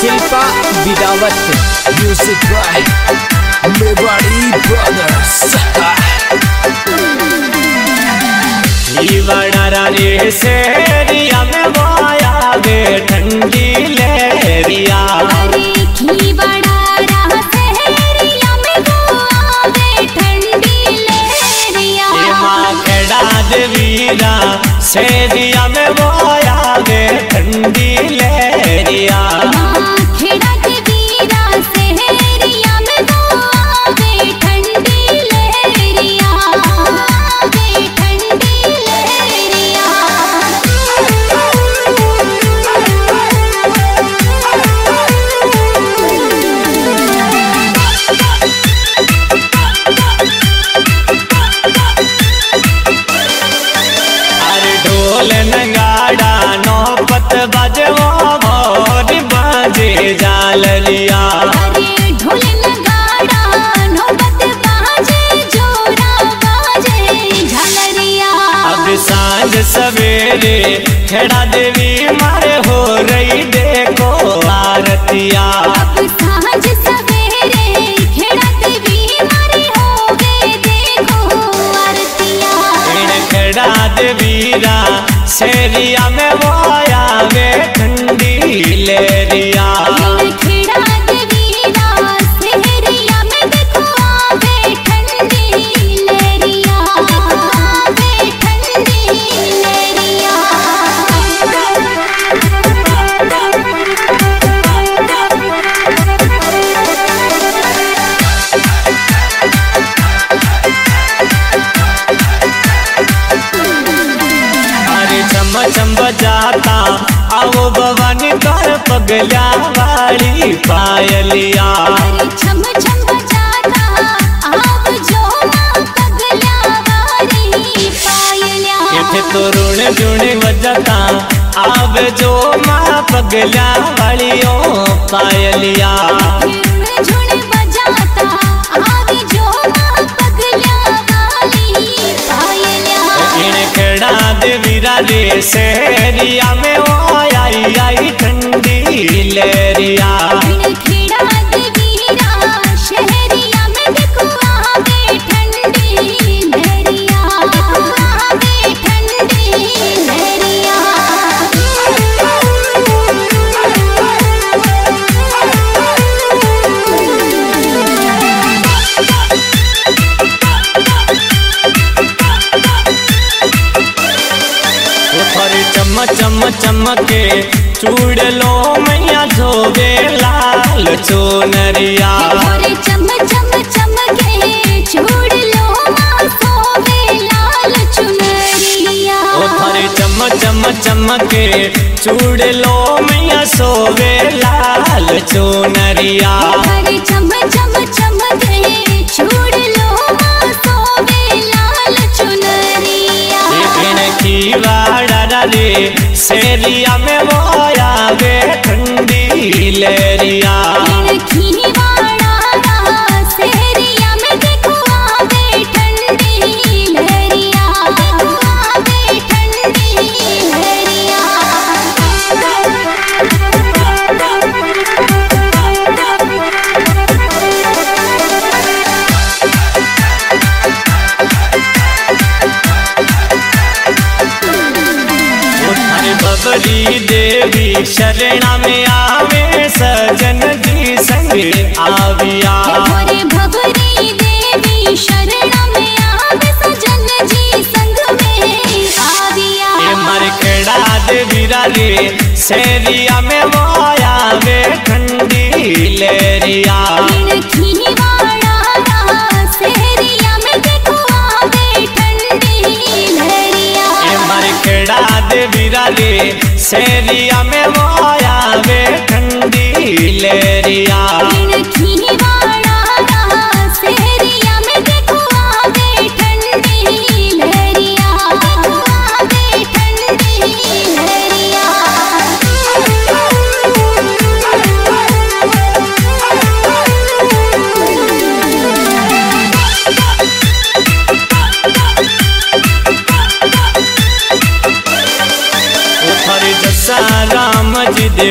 Shilpa Bidawat music by Mewari brothers. रे सेरिया में वाया गे ठंडी लहरिया वीरा सेरिया में वाया गे ठंडी लहरिया बजवा मोर बाजे जाललिया ढोल नगाड़ा नौबत बाजे जोरा बाजे झालरिया। अब सांझ सवेरे खेड़ा देवी मारे हो रही देखो आरतिया। अब सांझ सवेरे खेड़ा देवी मारे हो गए देखो आरतिया। खेड़ा देवीरा सेरिया में वो वे ठंडी लहरिया खेड़ा देवीरा सेरिया में देखो आवे ठंडी लहरिया आवे ठंडी लहरिया। अरे चम चम बजाता आओ भवानी कर पगला वाली पायलिया। छम छम बजाता आप जो पगला वाली पायलिया। इथे तो रुण जुण बजाता आव जो माँ पगला वालियों पायलिया। झुण बजाता आवे जो पगला वाली पायलिया। इन खेड़ा देवीरा रे सेरिया में वो आई ठंडी लहरिया। खेड़ा देवीरा शहरिया में देखो आवे ठंडी लहरिया आवे ठंडी लहरिया। चम चम चमके चूड़लो मैया धोवे लाल चोनरिया। चम चम चमके चूड़लो सोवे लाल चुनरिया। ओ थारे चम चम चमके चूड़लो मैया सोवे लाल चोनरिया। चम चम चमके चूड़लो सोवे लाल चुनरिया। की वाड़ा रे सेरिया में वो आवे ठंडी लहरिया। सेरिया में देखो आवे ठंडी लहरिया आवे ठंडी लहरिया। बबरी देवी शरणा में आवे सजन जी संग आविया। भबरी देवी शरणा में आवे सजन जी संग में आविया। मरखेड़ा देवीरा रे सेरिया में वो आवे ठंडी लहरिया। सेरिया में देखो आवे ठंडी लहरिया। मरखेड़ा देवीरा रे सेरिया में वो आवे ठंडी लहरिया। सेरिया में देखो आवे ठंडी लहरिया आवे ठंडी लहरिया। राम जी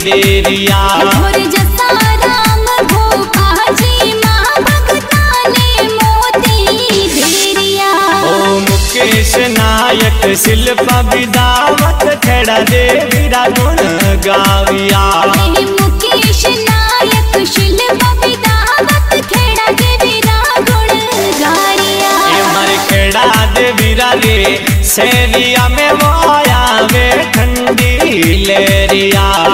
देरिया। मोर जसा राम भोपा जी माँ भगता ने मोती देरिया। ओ मुकेश नायक शिल्पा विदावत खेड़ा देवीरा गुण गाविया। हे मुकेश नायक शिल्पा विदावत खेड़ा देवीरा गुण गारिया। ये मर खेड़ा देवीरा रे सेरिया में वो आया वे ठंडी लेरिया।